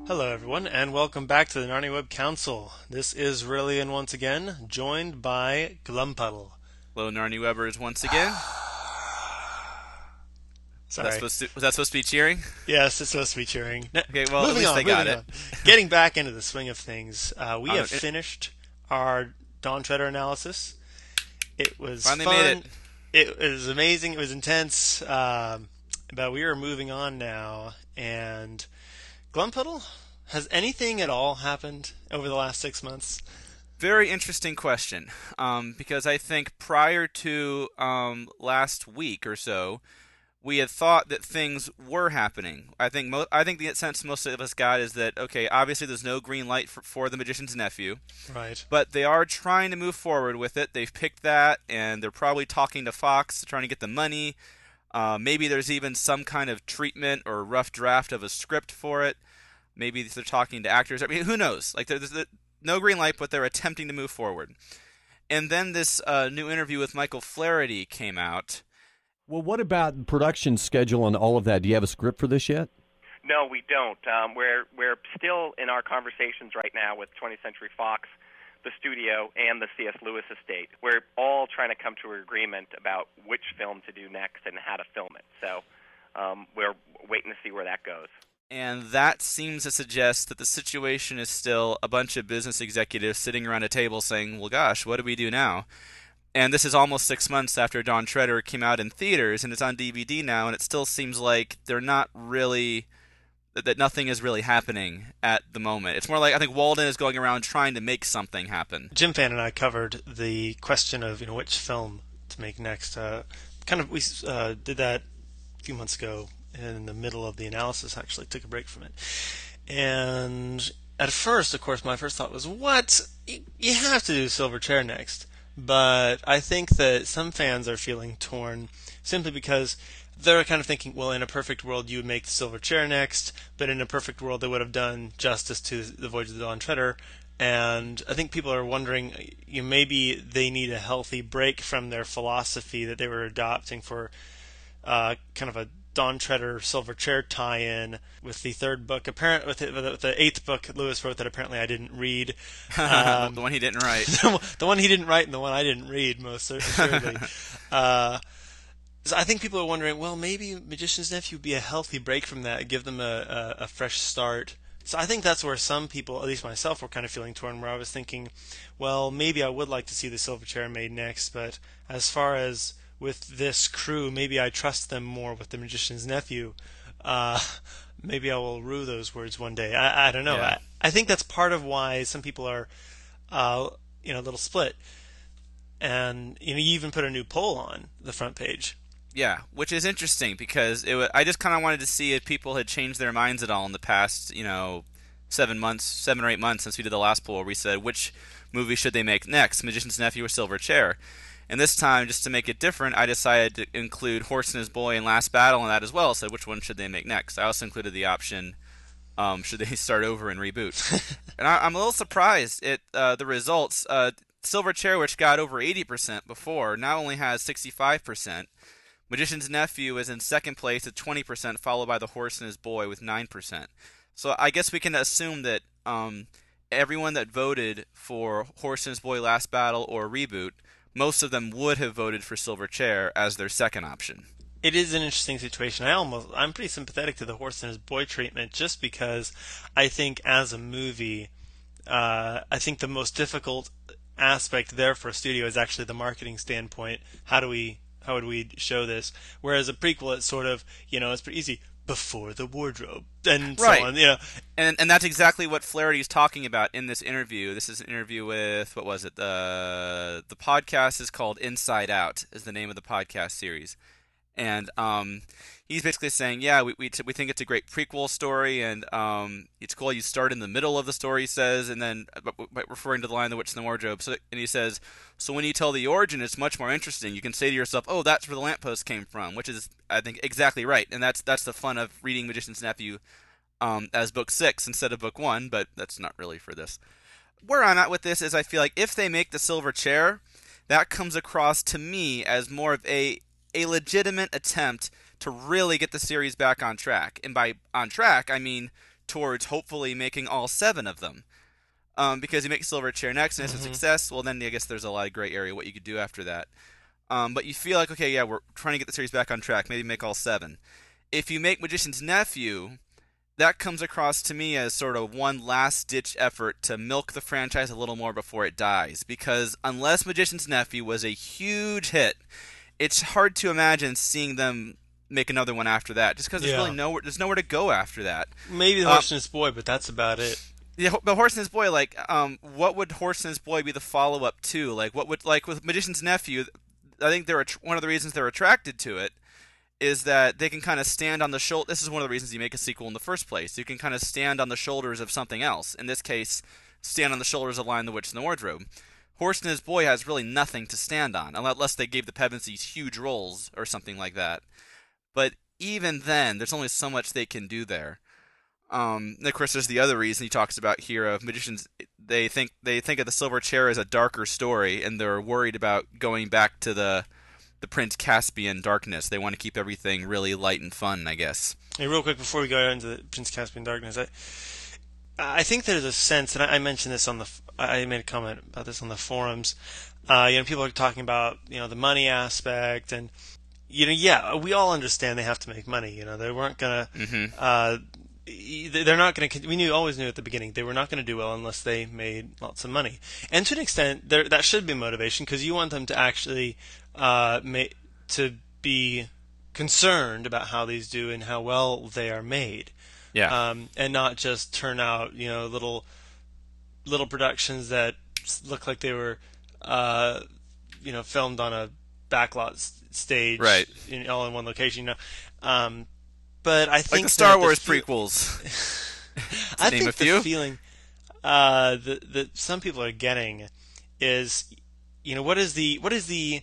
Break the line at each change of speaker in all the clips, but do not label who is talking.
Hello, everyone, and welcome back to the Narnia Web Council. This is Rillian once again, joined by Glumpuddle.
Hello, Narnie Webbers once again.
Sorry.
Was that supposed to be cheering?
Yes, it's supposed to be cheering.
Okay, well, at
Moving
least
on,
I got
moving
it.
on. Getting back into the swing of things, we
Um,
have
it
finished our Dawn Treader analysis. It was
Finally made
fun.
it.
It was amazing. It was intense. But we are moving on now. And Glumpuddle, has anything at all happened over the last 6 months?
Very interesting question. Because I think prior to last week or so, we had thought that things were happening. I think the sense most of us got is that okay, obviously there's no green light for the magician's nephew,
Right.
but they are trying to move forward with it. They've picked that, and they're probably talking to Fox, trying to get the money. Maybe there's even some kind of treatment or rough draft of a script for it. Maybe they're talking to actors. I mean, who knows? Like, there's no green light, but they're attempting to move forward. And then this new interview with Michael Flaherty came out.
Well, what about production schedule and all of that? Do you have a script for this yet?
No, we don't. We're still in our conversations right now with 20th Century Fox, the studio, and the C.S. Lewis estate. We're all trying to come to an agreement about which film to do next and how to film it. So we're waiting to see where that goes.
And that seems to suggest that the situation is still a bunch of business executives sitting around a table saying, well, gosh, what do we do now? And this is almost 6 months after Dawn Treader came out in theaters, and it's on DVD now, and it still seems like they're not really, that nothing is really happening at the moment. It's more like I think Walden is going around trying to make something happen.
Jim Fan and I covered the question of which film to make next. We did that a few months ago in the middle of the analysis. Actually, took a break from it, and at first, of course, my first thought was, "What? You have to do Silver Chair next." But I think that some fans are feeling torn simply because they're kind of thinking, well, in a perfect world, you would make the Silver Chair next, but in a perfect world, they would have done justice to the Voyage of the Dawn Treader. And I think people are wondering, maybe they need a healthy break from their philosophy that they were adopting for kind of a Dawn Treader Silver Chair tie-in with the third book. Apparently, with the eighth book Lewis wrote that apparently I didn't read.
The one he didn't write.
The one he didn't write and the one I didn't read, most certainly. So I think people are wondering, well, maybe Magician's Nephew would be a healthy break from that, give them a fresh start. So I think that's where some people, at least myself, were kind of feeling torn, where I was thinking, well, maybe I would like to see the Silver Chair made next, but as far as with this crew, maybe I trust them more with the Magician's Nephew. Uh, Maybe I will rue those words one day. I don't know.
Yeah.
I think that's part of why some people are, a little split. And you even put a new poll on the front page.
Yeah, which is interesting because I just kind of wanted to see if people had changed their minds at all in the past, 7 or 8 months since we did the last poll where we said which movie should they make next, Magician's Nephew or Silver Chair. And this time, just to make it different, I decided to include Horse and His Boy and Last Battle in that as well. So which one should they make next? I also included the option, should they start over and reboot? And I'm a little surprised at the results. Silver Chair, which got over 80% before, now only has 65%. Magician's Nephew is in second place at 20%, followed by The Horse and His Boy with 9%. So I guess we can assume that everyone that voted for Horse and His Boy Last Battle or Reboot, most of them would have voted for Silver Chair as their second option.
It is an interesting situation. I'm pretty sympathetic to the Horse and His Boy treatment, just because I think as a movie, I think the most difficult aspect there for a studio is actually the marketing standpoint. How would we show this? Whereas a prequel, it's sort of, it's pretty easy. Before the wardrobe, and
Right.
so on,
And that's exactly what Flaherty's talking about in this interview. This is an interview with, what was it? The podcast is called Inside Out, is the name of the podcast series. And he's basically saying, yeah, we think it's a great prequel story, and it's cool. You start in the middle of the story, he says, and then referring to the line "The Witch in the Wardrobe." So, and he says, so when you tell the origin, it's much more interesting. You can say to yourself, "Oh, that's where the lamppost came from," which is, I think, exactly right. And that's the fun of reading Magician's Nephew as book 6 instead of book 1. But that's not really for this. Where I'm at with this is, I feel like if they make the Silver Chair, that comes across to me as more of a legitimate attempt to really get the series back on track. And by on track, I mean towards hopefully making all 7 of them. Because you make Silverchair next and it's a success, well then I guess there's a lot of gray area what you could do after that. But you feel like, okay, yeah, we're trying to get the series back on track, maybe make all 7. If you make Magician's Nephew, that comes across to me as sort of one last-ditch effort to milk the franchise a little more before it dies. Because unless Magician's Nephew was a huge hit, it's hard to imagine seeing them make another one after that, just because there's really nowhere to go after that.
Maybe The Horse and His Boy, but that's about it.
Yeah, but Horse and His Boy, like, what would Horse and His Boy be the follow-up to? Like, what would, like, with Magician's Nephew, I think one of the reasons they're attracted to it is that they can kind of stand on the shoulder. This is one of the reasons you make a sequel in the first place. You can kind of stand on the shoulders of something else. In this case, stand on the shoulders of Lion, the Witch, and the Wardrobe. Horse and His Boy has really nothing to stand on, unless they gave the Pevensies huge roles or something like that. But even then, there's only so much they can do there. And of course, there's the other reason he talks about here of magicians. They think of the Silver Chair as a darker story, and they're worried about going back to the Prince Caspian darkness. They want to keep everything really light and fun, I guess.
Hey, real quick before we go into the Prince Caspian darkness, I think there's a sense, and I mentioned this I made a comment about this on the forums. People are talking about the money aspect, and we all understand they have to make money. They weren't gonna. They're not going to. We always knew at the beginning they were not going to do well unless they made lots of money. And to an extent, that should be motivation, because you want them to actually to be concerned about how these do and how well they are made.
Yeah.
And not just turn out little productions that look like they were filmed on a backlot stage,
right?
All in one location. But I think
like the Star Wars prequels.
I think the feeling that some people are getting is, what is the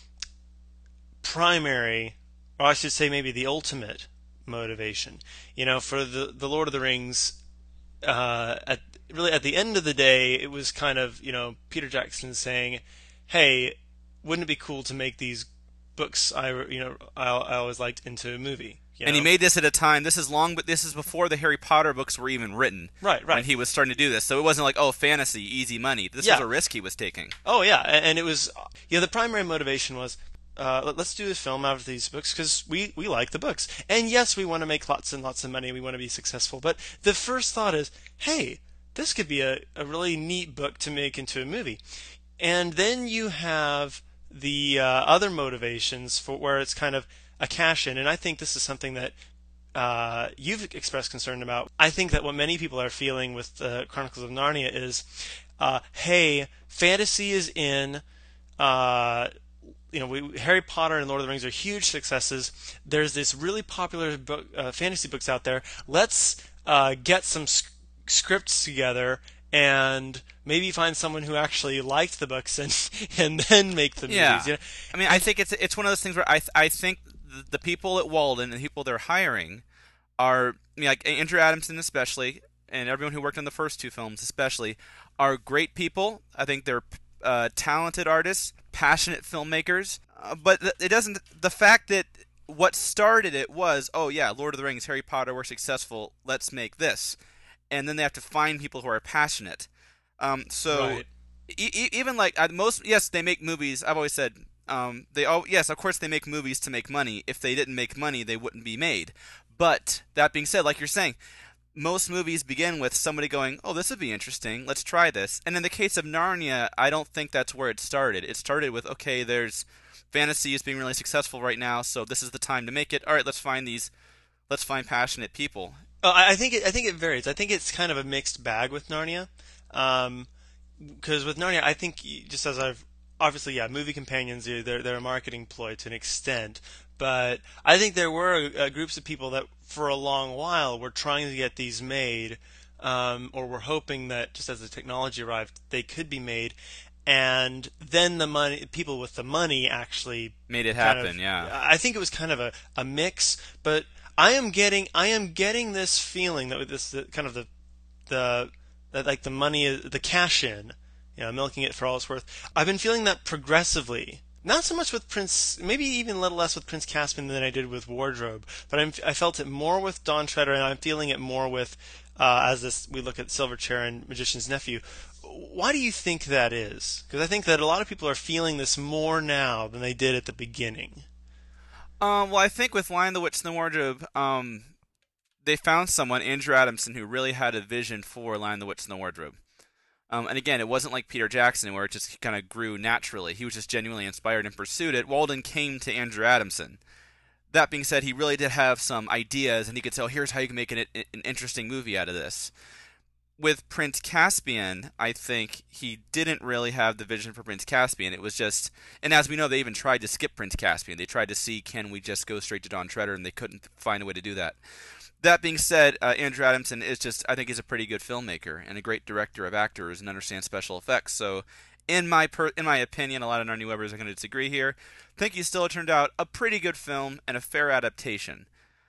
primary, or I should say maybe the ultimate motivation? For the Lord of the Rings, at the end of the day, it was kind of Peter Jackson saying, "Hey, wouldn't it be cool to make these books I always liked into a movie?"
And he made this at a time. This is before the Harry Potter books were even written.
Right.
When he was starting to do this, so it wasn't like, fantasy, easy money. This was a risk he was taking.
Oh yeah, and it was the primary motivation was let's do this film out of these books because we like the books, and yes, we want to make lots and lots of money. We want to be successful, but the first thought is, hey, this could be a really neat book to make into a movie, and then you have the other motivations for where it's kind of a cash-in, and I think this is something that you've expressed concern about. I think that what many people are feeling with Chronicles of Narnia is, hey, fantasy is in. Harry Potter and Lord of the Rings are huge successes. There's this really popular book, fantasy books out there. Let's get some scripts together and maybe find someone who actually liked the books and then make the movies.
I mean, I think it's one of those things where I think the people at Walden and the people they're hiring are, like Andrew Adamson especially, and everyone who worked on the first 2 films especially, are great people. I think they're talented artists, passionate filmmakers. But it doesn't. The fact that what started it was, Lord of the Rings, Harry Potter were successful. Let's make this, and then they have to find people who are passionate. Right. Even like yes, they make movies. I've always said. Yes, of course they make movies to make money. If they didn't make money, they wouldn't be made. But that being said, like you're saying, most movies begin with somebody going, this would be interesting, let's try this. And in the case of Narnia, I don't think that's where it started. It started with, there's fantasy is being really successful right now, so this is the time to make it. All right, let's find passionate people.
I think it varies. I think it's kind of a mixed bag with Narnia. Because with Narnia, I think, just as I've obviously, movie companions, they're a marketing ploy to an extent, but I think there were groups of people that for a long while were trying to get these made, or were hoping that just as the technology arrived, they could be made, and then people with the money actually
made it happen.
I think it was kind of a mix, but I am getting this feeling that with this kind of the like the money, the cash in. Milking it for all it's worth. I've been feeling that progressively. Not so much with Prince, maybe even a little less with Prince Caspian than I did with Wardrobe. But I felt it more with Dawn Treader, and I'm feeling it more with as this we look at Silverchair and Magician's Nephew. Why do you think that is? Because I think that a lot of people are feeling this more now than they did at the beginning.
Well, I think with Lion, the Witch, and the Wardrobe, they found someone, Andrew Adamson, who really had a vision for Lion, the Witch, and the Wardrobe. And again, it wasn't like Peter Jackson, where it just kind of grew naturally. He was just genuinely inspired and pursued it. Walden came to Andrew Adamson. That being said, he really did have some ideas, and he could say, oh, here's how you can make an interesting movie out of this. With Prince Caspian, I think he didn't really have the vision for Prince Caspian. It was just, and as we know, they even tried to skip Prince Caspian. They tried to see, can we just go straight to Don Treader, and they couldn't find a way to do that. That being said, Andrew Adamson is just, I think he's a pretty good filmmaker and a great director of actors and understands special effects. So, in my opinion, a lot of Narnie Webbers are going to disagree here. I think he still turned out a pretty good film and a fair adaptation.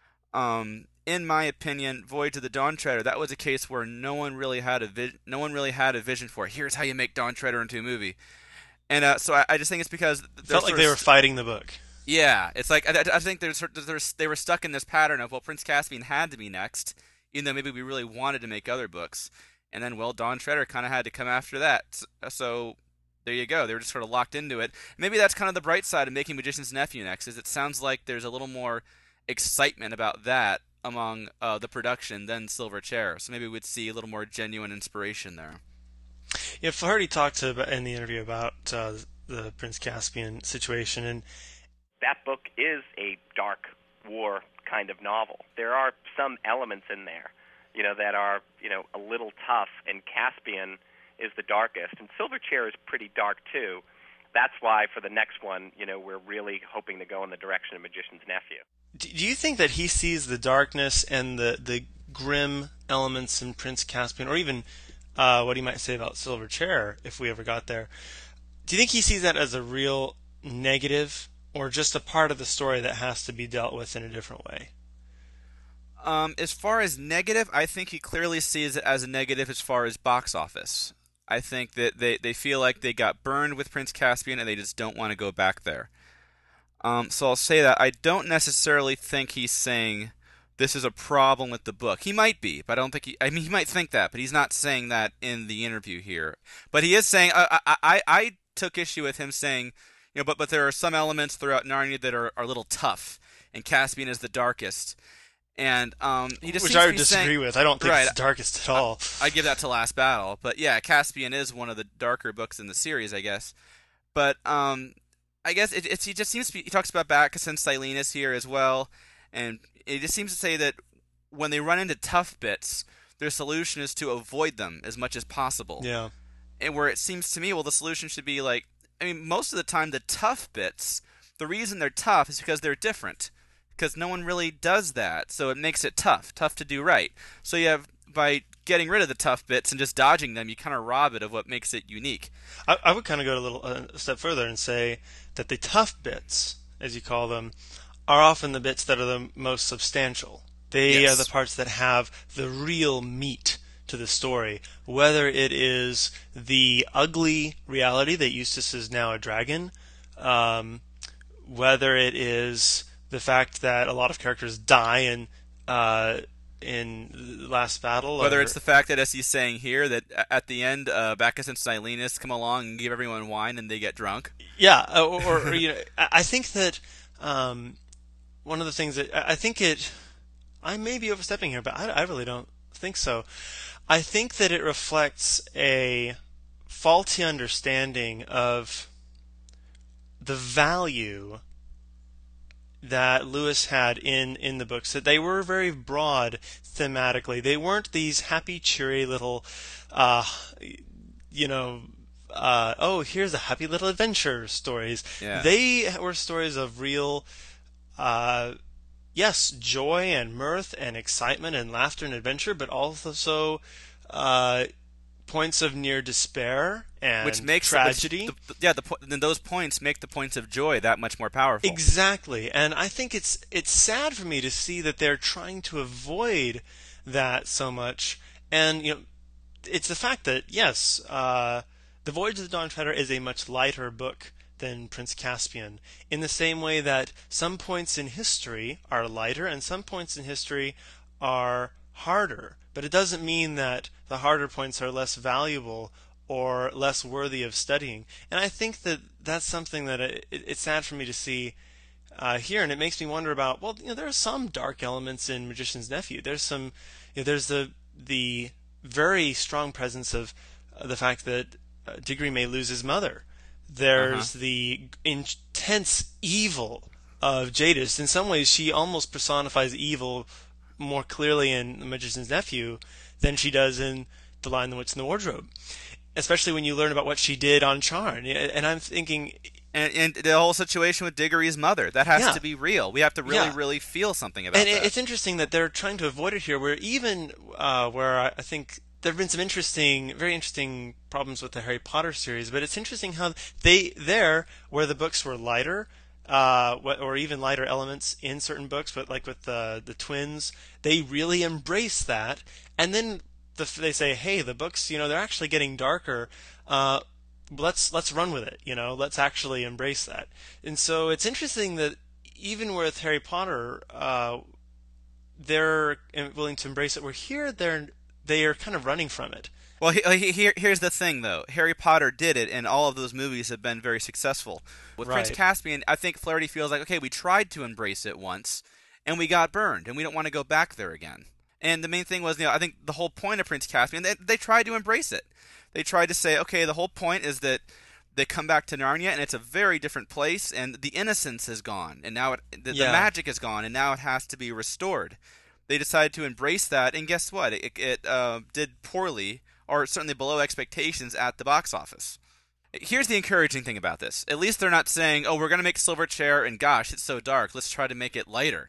In my opinion, Voyage of the Dawn Treader, that was a case where no one really had a vision for, here's how you make Dawn Treader into a movie. And so I just think it's because
it felt like they were fighting the book.
Yeah, it's like I think they were stuck in this pattern of, well, Prince Caspian had to be next, even though maybe we really wanted to make other books, and then, well, Dawn Treader kind of had to come after that. So there you go. They were just sort of locked into it. Maybe that's kind of the bright side of making Magician's Nephew next, is it sounds like there's a little more excitement about that among the production than Silverchair. So maybe we'd see a little more genuine inspiration there.
Yeah, Flaherty talked in the interview about the Prince Caspian situation, and
that book is a dark war kind of novel. There are some elements in there, that are, a little tough, and Caspian is the darkest. And Silverchair is pretty dark too. That's why for the next one, we're really hoping to go in the direction of Magician's Nephew.
Do you think that he sees the darkness and the grim elements in Prince Caspian, or even what he might say about Silverchair, if we ever got there? Do you think he sees that as a real negative, or just a part of the story that has to be dealt with in a different way?
As far as negative, I think he clearly sees it as a negative as far as box office. I think that they feel like they got burned with Prince Caspian and they just don't want to go back there. So I'll say that. I don't necessarily think he's saying this is a problem with the book. He might be, but I don't think he might think that, but he's not saying that in the interview here. But he is saying, I took issue with him saying, but there are some elements throughout Narnia that are a little tough, and Caspian is the darkest. And he just
which I would disagree with. I don't think it's the darkest at all.
I give that to Last Battle, but yeah, Caspian is one of the darker books in the series, I guess. But I guess he just seems to be. He talks about Bacchus and Silenus here as well, and it just seems to say that when they run into tough bits, their solution is to avoid them as much as possible.
Yeah.
And where it seems to me, well, the solution should be like, most of the time, the tough bits, the reason they're tough is because they're different. Because no one really does that, so it makes it tough to do right. So you have, by getting rid of the tough bits and just dodging them, you kind of rob it of what makes it unique.
I would kind of go a step further and say that the tough bits, as you call them, are often the bits that are the most substantial. They are the parts that have the real meat to the story, whether it is the ugly reality that Eustace is now a dragon, whether it is the fact that a lot of characters die in Last Battle.
Whether it's the fact that, as he's saying here, that at the end, Bacchus and Silenus come along and give everyone wine and they get drunk.
Yeah, or I think that one of the things that I may be overstepping here, but I really don't think so. I think that it reflects a faulty understanding of the value that Lewis had in the books, that they were very broad thematically. They weren't these happy, cheery little, here's a happy little adventure stories.
Yeah.
They were stories of real, joy and mirth and excitement and laughter and adventure, but also points of near despair and
which makes
tragedy.
Then those points make the points of joy that much more powerful.
Exactly, and I think it's sad for me to see that they're trying to avoid that so much. And it's the fact that The Voyage of the Dawn Treader is a much lighter book than Prince Caspian, in the same way that some points in history are lighter and some points in history are harder, but it doesn't mean that the harder points are less valuable or less worthy of studying. And I think that that's something that it's sad for me to see here, and it makes me wonder about. Well, there are some dark elements in Magician's Nephew. There's some, there's the very strong presence of the fact that Diggory may lose his mother. There's the intense evil of Jadis. In some ways, she almost personifies evil more clearly in The Magician's Nephew than she does in The Lion, the Witch, and the Wardrobe. Especially when you learn about what she did on Charn. And I'm thinking...
And the whole situation with Diggory's mother, that has to be real. We have to really feel something about
that.
And
it's interesting that they're trying to avoid it here, where even where I think there have been some very interesting problems with the Harry Potter series, but it's interesting how where the books were lighter, or even lighter elements in certain books, but like with the twins, they really embrace that, and then they say, hey, the books, they're actually getting darker. Let's run with it. Let's actually embrace that. And so it's interesting that even with Harry Potter, they're willing to embrace it. Where here they are kind of running from it.
Well, here's the thing, though. Harry Potter did it, and all of those movies have been very successful. With Prince Caspian, I think Flaherty feels like, okay, we tried to embrace it once, and we got burned, and we don't want to go back there again. And the main thing was, I think the whole point of Prince Caspian, they tried to embrace it. They tried to say, okay, the whole point is that they come back to Narnia, and it's a very different place, and the innocence is gone, and now the magic is gone, and now it has to be restored. They decided to embrace that, and guess what? It did poorly, or certainly below expectations at the box office. Here's the encouraging thing about this. At least they're not saying, oh, we're going to make Silverchair, and gosh, it's so dark, let's try to make it lighter.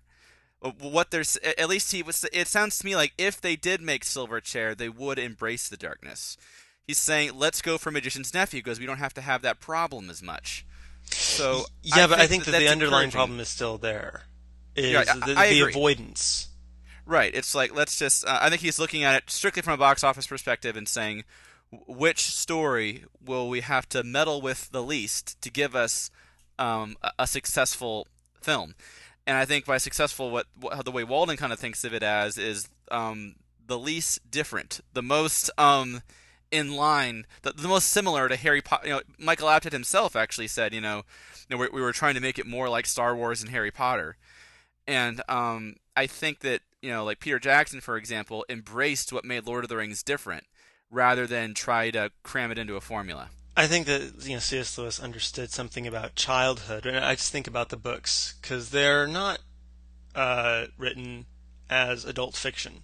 At least it sounds to me like if they did make Silverchair, they would embrace the darkness. He's saying, let's go for Magician's Nephew, because we don't have to have that problem as much. So
I think that the underlying problem is still there. The avoidance.
Right. It's like, let's just... I think he's looking at it strictly from a box office perspective and saying, which story will we have to meddle with the least to give us a successful film? And I think by successful, the way Walden kind of thinks of it as is the least different, the most in line, the most similar to Harry Potter. Michael Apted himself actually said, we were trying to make it more like Star Wars and Harry Potter. And I think that, like Peter Jackson, for example, embraced what made Lord of the Rings different, rather than try to cram it into a formula.
I think that C.S. Lewis understood something about childhood, and I just think about the books, because they're not written as adult fiction.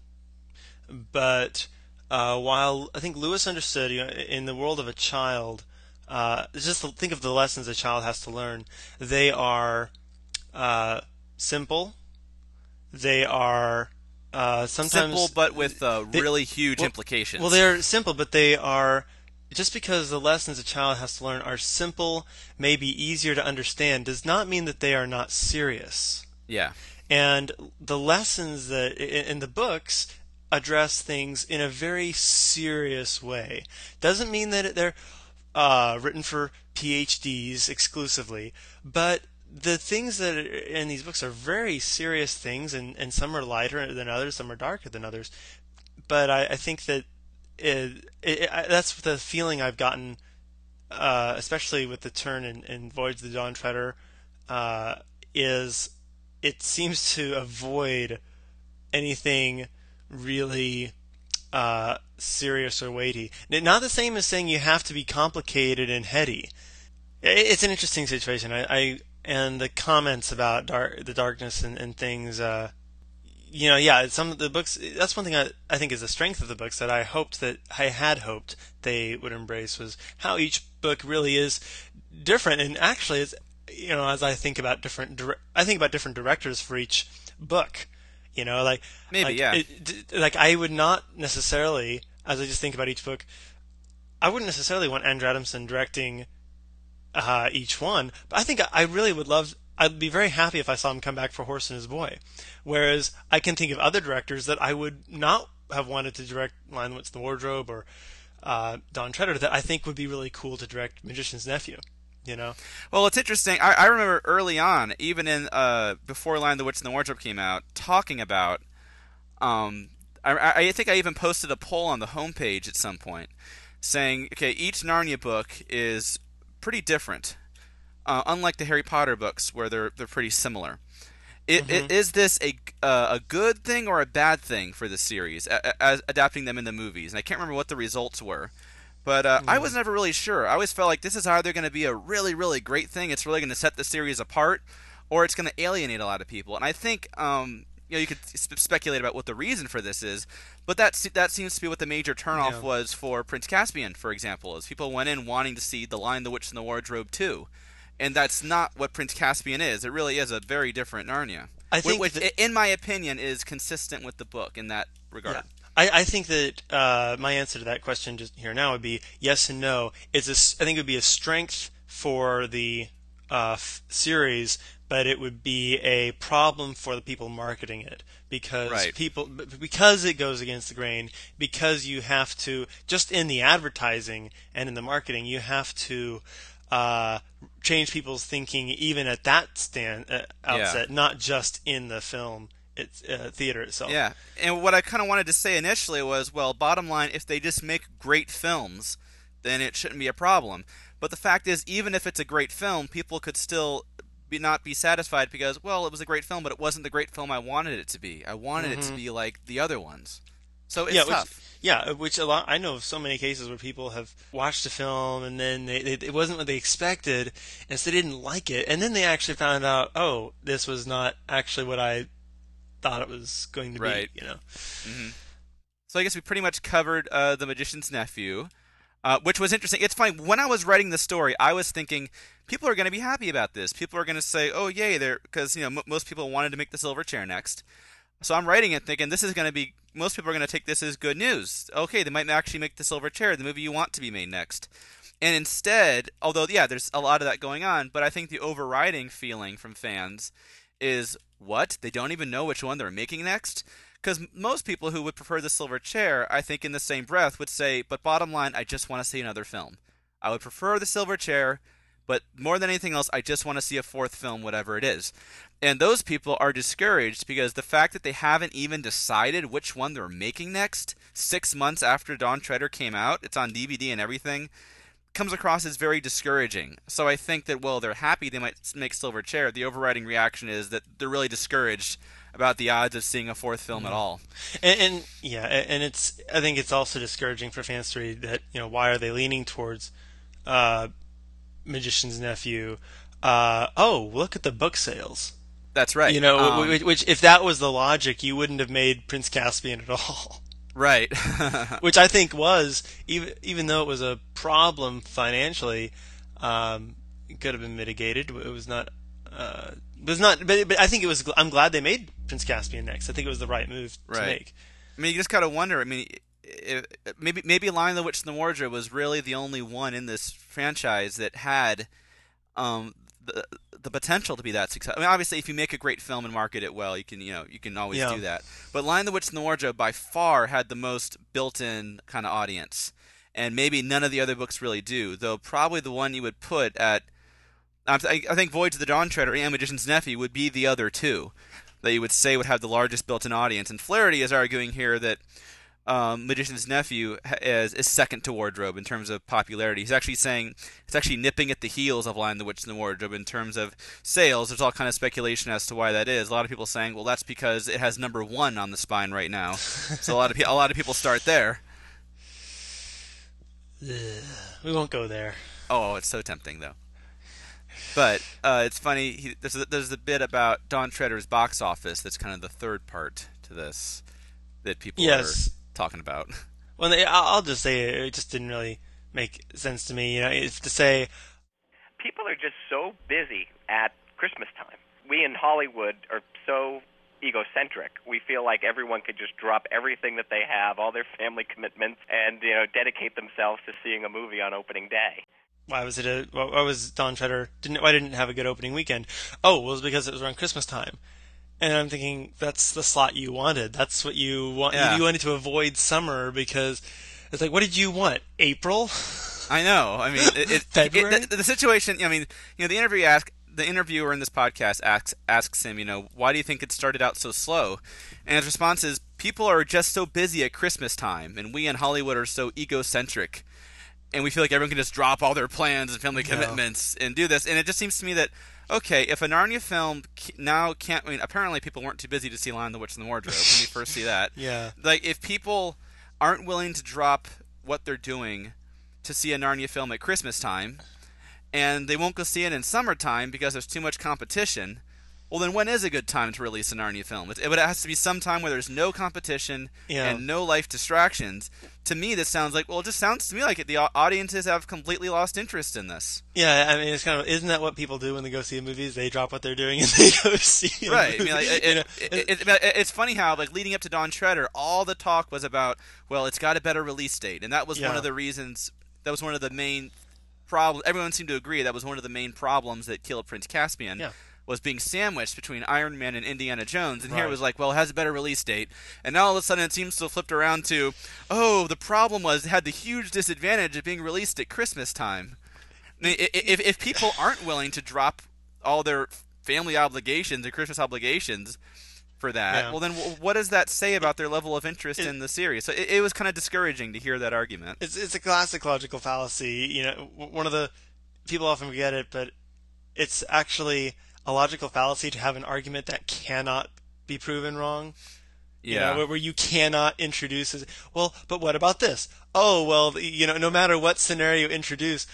But while I think Lewis understood, in the world of a child, just think of the lessons a child has to learn. They are simple. They are sometimes
simple, but with really huge implications.
Well, they're simple, but they are. Just because the lessons a child has to learn are simple, maybe easier to understand, does not mean that they are not serious.
Yeah.
And the lessons that in the books address things in a very serious way. Doesn't mean that they're written for PhDs exclusively, but the things that are in these books are very serious things, and some are lighter than others, some are darker than others. But I think that that's the feeling I've gotten, especially with the turn in Voyage of the Dawn Treader, is it seems to avoid anything really serious or weighty. Not the same as saying you have to be complicated and heady. It's an interesting situation. And the comments about the darkness and things. Some of the books. That's one thing I think is a strength of the books that I had hoped they would embrace, was how each book really is different. And actually, it's as I think about different directors for each book. I would not necessarily, as I just think about each book, I wouldn't necessarily want Andrew Adamson directing each one, but I think I really would love. I'd be very happy if I saw him come back for Horse and His Boy. Whereas I can think of other directors that I would not have wanted to direct Lion, the Witch, and the Wardrobe or Dawn Treader that I think would be really cool to direct Magician's Nephew.
Well, it's interesting. I remember early on, even in before Lion, the Witch, and the Wardrobe came out, talking about I think I even posted a poll on the homepage at some point saying, okay, each Narnia book is pretty different, unlike the Harry Potter books where they're pretty similar. Is this a good thing or a bad thing for the series, as adapting them in the movies? And I can't remember what the results were, but I was never really sure. I always felt like this is either going to be a really, really great thing, it's really going to set the series apart, or it's going to alienate a lot of people. And I think you could speculate about what the reason for this is, but that seems to be what the major turnoff was for Prince Caspian, for example, is people went in wanting to see The Lion, the Witch, and the Wardrobe 2. And that's not what Prince Caspian is. It really is a very different Narnia.
I think
which in my opinion, is consistent with the book in that regard.
Yeah. I think that my answer to that question just here now would be yes and no. I think it would be a strength for the series, but it would be a problem for the people marketing it because because it goes against the grain, because you have to, just in the advertising and in the marketing, you have to change people's thinking even at that outset, not just in the film theater itself.
Yeah, and what I kind of wanted to say initially was, well, bottom line, if they just make great films, then it shouldn't be a problem. But the fact is, even if it's a great film, people could still not be satisfied because, well, it was a great film, but it wasn't the great film I wanted it to be. I wanted it to be like the other ones. So it's tough.
Which I know of so many cases where people have watched a film and then it wasn't what they expected, and so they didn't like it, and then they actually found out, oh, this was not actually what I thought it was going to be.
Mm-hmm. So I guess we pretty much covered The Magician's Nephew, which was interesting. It's funny, when I was writing the story, I was thinking people are going to be happy about this. People are going to say, oh, yay, because most people wanted to make The Silver Chair next. So I'm writing it thinking this is going to be, most people are going to take this as good news. Okay, they might actually make The Silver Chair, the movie you want to be made next. And instead, although, there's a lot of that going on, but I think the overriding feeling from fans is, what? They don't even know which one they're making next? Because most people who would prefer The Silver Chair, I think in the same breath, would say, but bottom line, I just want to see another film. I would prefer The Silver Chair, but more than anything else, I just want to see a fourth film, whatever it is. And those people are discouraged because the fact that they haven't even decided which one they're making next, 6 months after Dawn Treader came out, it's on DVD and everything, comes across as very discouraging. So I think that, well, they're happy they might make Silver Chair. The overriding reaction is that they're really discouraged about the odds of seeing a fourth film at all.
And I think it's also discouraging for fans to read that, why are they leaning towards Magician's Nephew? Look at the book sales.
That's right.
Which if that was the logic, you wouldn't have made Prince Caspian at all.
Right.
Which I think was, even though it was a problem financially, it could have been mitigated. It was not. But I think it was. I'm glad they made Prince Caspian next. I think it was the right move to make.
I mean, you just gotta wonder. I mean, maybe Lion, the Witch, and the Wardrobe was really the only one in this franchise that had the potential to be that successful. I mean, obviously, if you make a great film and market it well, you can always do that. But Lion, the Witch, and the Wardrobe by far had the most built-in kind of audience, and maybe none of the other books really do. Though probably the one you would put at, I think Voyage of the Dawn Treader and Magician's Nephew would be the other two that you would say would have the largest built-in audience. And Flaherty is arguing here that Magician's Nephew is second to Wardrobe in terms of popularity. He's actually saying it's actually nipping at the heels of Lion, the Witch, and the Wardrobe in terms of sales. There's all kind of speculation as to why that is. A lot of people saying, well, that's because it has number 1 on the spine right now. So a lot of people start there.
We won't go there.
Oh, it's so tempting though. But it's funny. There's a bit about Dawn Treader's box office that's kind of the third part to this that people are talking about.
Well, I'll just say it just didn't really make sense to me. It's to say
people are just so busy at Christmas time. We in Hollywood are so egocentric. We feel like everyone could just drop everything that they have, all their family commitments, and dedicate themselves to seeing a movie on opening day.
Why was Dawn Treader why didn't it have a good opening weekend? Oh, well, it was because it was around Christmas time. And I'm thinking, that's the slot you wanted. That's what you want. Yeah. You wanted to avoid summer because it's like, what did you want? April?
I know. I mean,
February?
The situation. I mean, the interviewer in this podcast asks him, why do you think it started out so slow? And his response is, people are just so busy at Christmas time, and we in Hollywood are so egocentric, and we feel like everyone can just drop all their plans and family commitments and do this. And it just seems to me that, okay, if a Narnia film now can't, I mean, apparently people weren't too busy to see Lion, the Witch, and the Wardrobe when we first see that.
Yeah.
Like, if people aren't willing to drop what they're doing to see a Narnia film at Christmas time, and they won't go see it in summertime because there's too much competition, well, then when is a good time to release a Narnia film? It has to be some time where there's no competition and no life distractions. To me, this sounds like, well, it just sounds to me like the audiences have completely lost interest in this.
Yeah, I mean, it's kind of, isn't that what people do when they go see movies? They drop what they're doing and they go see.
Right. I mean, like, it's funny how, like, leading up to Dawn Treader, all the talk was about, well, it's got a better release date, and that was one of the reasons. That was one of the main problems. Everyone seemed to agree that was one of the main problems that killed Prince Caspian.
Yeah.
Was being sandwiched between Iron Man and Indiana Jones, and here it was like, well, it has a better release date, and now all of a sudden it seems to have flipped around to, oh, the problem was it had the huge disadvantage of being released at Christmas time. I mean, if people aren't willing to drop all their family obligations or Christmas obligations for that, well, then what does that say about their level of interest in the series? So it was kind of discouraging to hear that argument.
It's a classic logical fallacy. You know, one of the people often forget it, but it's actually a logical fallacy to have an argument that cannot be proven wrong.
Yeah.
You know, where you cannot introduce, well, but what about this? Oh, well, you know, no matter what scenario you introduce,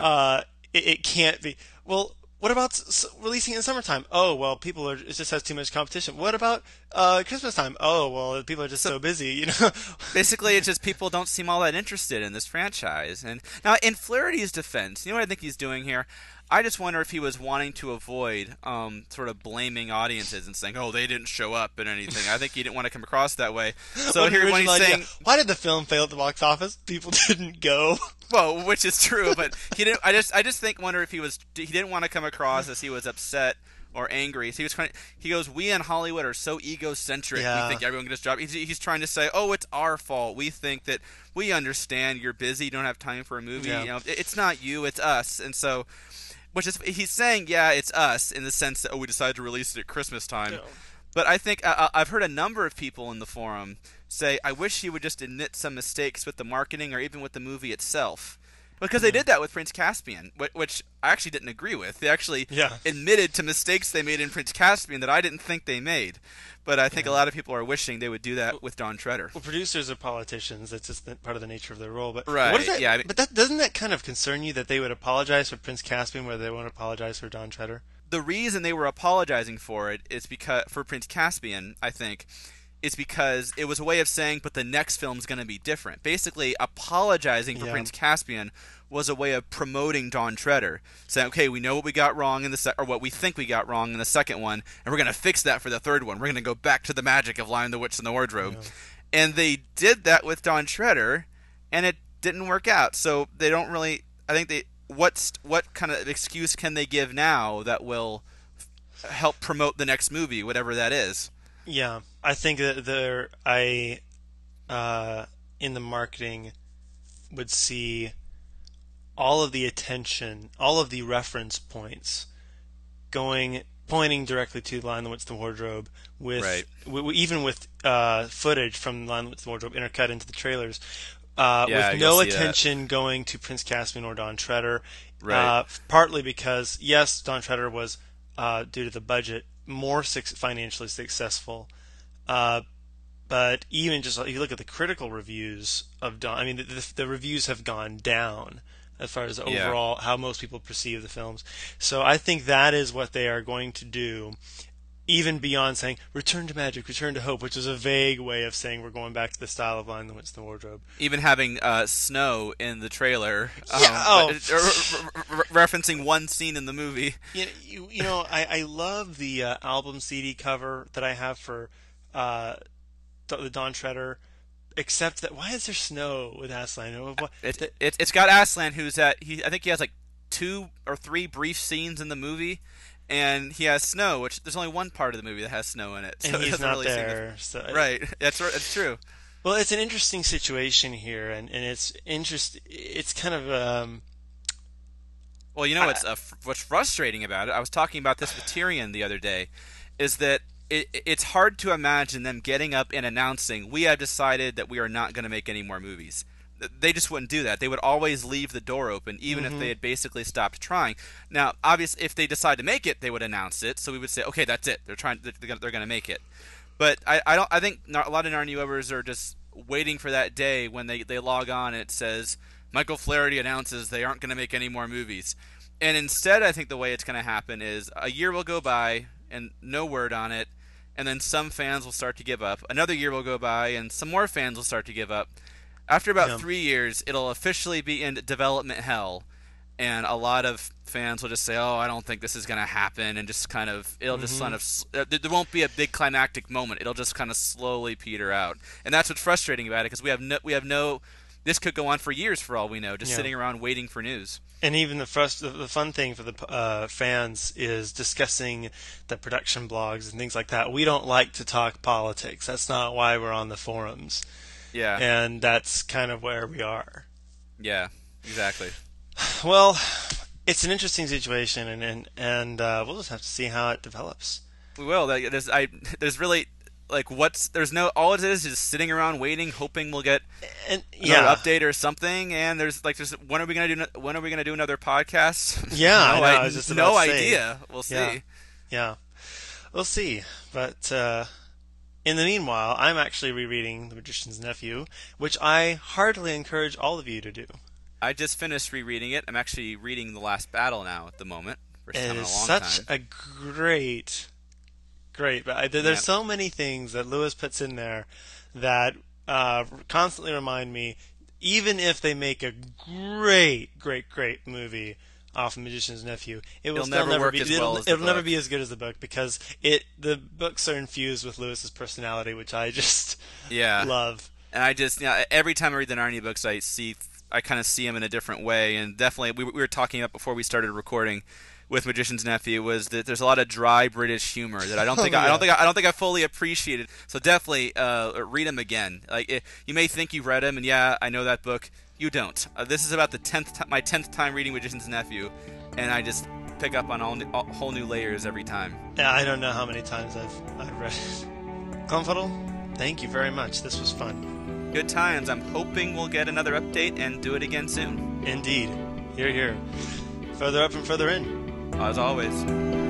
it can't be. Well, what about releasing it in summertime? Oh, well, it just has too much competition. What about Christmas time? Oh, well, people are just so busy, you know.
Basically, it's just people don't seem all that interested in this franchise. And now, in Flaherty's defense, you know what I think he's doing here? I just wonder if he was wanting to avoid sort of blaming audiences and saying, oh, they didn't show up and anything. I think he didn't want to come across that way. So here when he's saying,
why did the film fail at the box office? People didn't go.
Well, which is true, but he didn't. I just wonder if he didn't want to come across as he was upset or angry. So he goes, we in Hollywood are so egocentric. We think everyone can just drop. He's trying to say, oh, it's our fault. We think that we understand you're busy, you don't have time for a movie. You know, it's not you, it's us. And so, he's saying, yeah, it's us in the sense that, oh, we decided to release it at Christmas time. Yeah. But I think I've heard a number of people in the forum say, I wish he would just admit some mistakes with the marketing or even with the movie itself. Because they did that with Prince Caspian, which I actually didn't agree with. They actually admitted to mistakes they made in Prince Caspian that I didn't think they made. But I think a lot of people are wishing they would do that with Dawn Treader.
Well, producers are politicians. That's just part of the nature of their role. But
right.
What is that?
Yeah,
but doesn't that kind of concern you that they would apologize for Prince Caspian where they won't apologize for Dawn Treader?
The reason they were apologizing for it is for Prince Caspian, I think, is because it was a way of saying, but the next film's going to be different. Basically, apologizing for Prince Caspian was a way of promoting Dawn Treader, saying, okay, we know what we got wrong in or what we think we got wrong in the second one, and we're going to fix that for the third one. We're going to go back to the magic of Lion, the Witch, and the Wardrobe. Yeah. And they did that with Dawn Treader, and it didn't work out. So they don't really, I think what kind of excuse can they give now that will help promote the next movie, whatever that is?
Yeah, I think that in the marketing would see all of the attention, all of the reference points pointing directly to Lion, the Witch, and the Wardrobe, even with footage from Lion, the Witch, and the Wardrobe intercut into the trailers, with no attention going to Prince Caspian or Dawn Treader.
Right.
Partly because, yes, Dawn Treader was, due to the budget, more financially successful. But even just if you look at the critical reviews of Dawn, I mean, the reviews have gone down as far as overall how most people perceive the films. So I think that is what they are going to do, even beyond saying return to magic, return to hope, which is a vague way of saying we're going back to the style of Lion, the Witch, and the Wardrobe.
Even having snow in the trailer, referencing one scene in the movie.
You know, I love the album CD cover that I have for the Dawn Treader. Except that, why is there snow with Aslan?
It's got Aslan, I think he has like 2 or 3 brief scenes in the movie, and he has snow, which there's only one part of the movie that has snow in it. So
and he's not really there.
Right, that's true.
Well, it's an interesting situation here, and it's It's kind of
well, you know what's frustrating about it? I was talking about this with Tyrion the other day, is that it's hard to imagine them getting up and announcing, we have decided that we are not going to make any more movies. They just wouldn't do that. They would always leave the door open, even if they had basically stopped trying. Now, obviously, if they decide to make it, they would announce it. So we would say, okay, that's it. They're going to make it. But I think a lot of Narniovers are just waiting for that day when they log on and it says Michael Flaherty announces they aren't going to make any more movies. And instead, I think the way it's going to happen is a year will go by and no word on it, and then some fans will start to give up. Another year will go by and some more fans will start to give up. After about 3 years, it'll officially be in development hell, and a lot of fans will just say, "Oh, I don't think this is going to happen," and just kind of just kind of there won't be a big climactic moment. It'll just kind of slowly peter out, and that's what's frustrating about it because we have no. This could go on for years for all we know, just sitting around waiting for news.
And even the fun thing for the fans is discussing the production blogs and things like that. We don't like to talk politics. That's not why we're on the forums.
Yeah.
And that's kind of where we are.
Yeah, exactly.
Well, it's an interesting situation, and we'll just have to see how it develops.
We will. There's really all it is sitting around waiting, hoping we'll get another update or something. And there's when are we gonna do another podcast?
Yeah,
I
was just
no
about to
idea.
Say.
We'll see.
Yeah, we'll see. But in the meanwhile, I'm actually rereading The Magician's Nephew, which I heartily encourage all of you to do.
I just finished rereading it. I'm actually reading The Last Battle now at the moment.
It is such a great. But there's so many things that Lewis puts in there that constantly remind me, even if they make a great movie off The Magician's Nephew, it'll never be as good as the book because the books are infused with Lewis's personality, which I just love.
And I just every time I read the Narnia books, I kind of see him in a different way. And definitely, we were talking about before we started recording with Magician's Nephew was that there's a lot of dry British humor that I don't think I don't think I fully appreciated. So definitely read them again. You may think you've read them, and I know that book. You don't. This is about my 10th time reading Magician's Nephew, and I just pick up on all whole new layers every time.
Yeah, I don't know how many times I've read it. Confuddle, thank you very much. This was fun.
Good times. I'm hoping we'll get another update and do it again soon.
Indeed. Hear, hear. Further up and further in.
As always.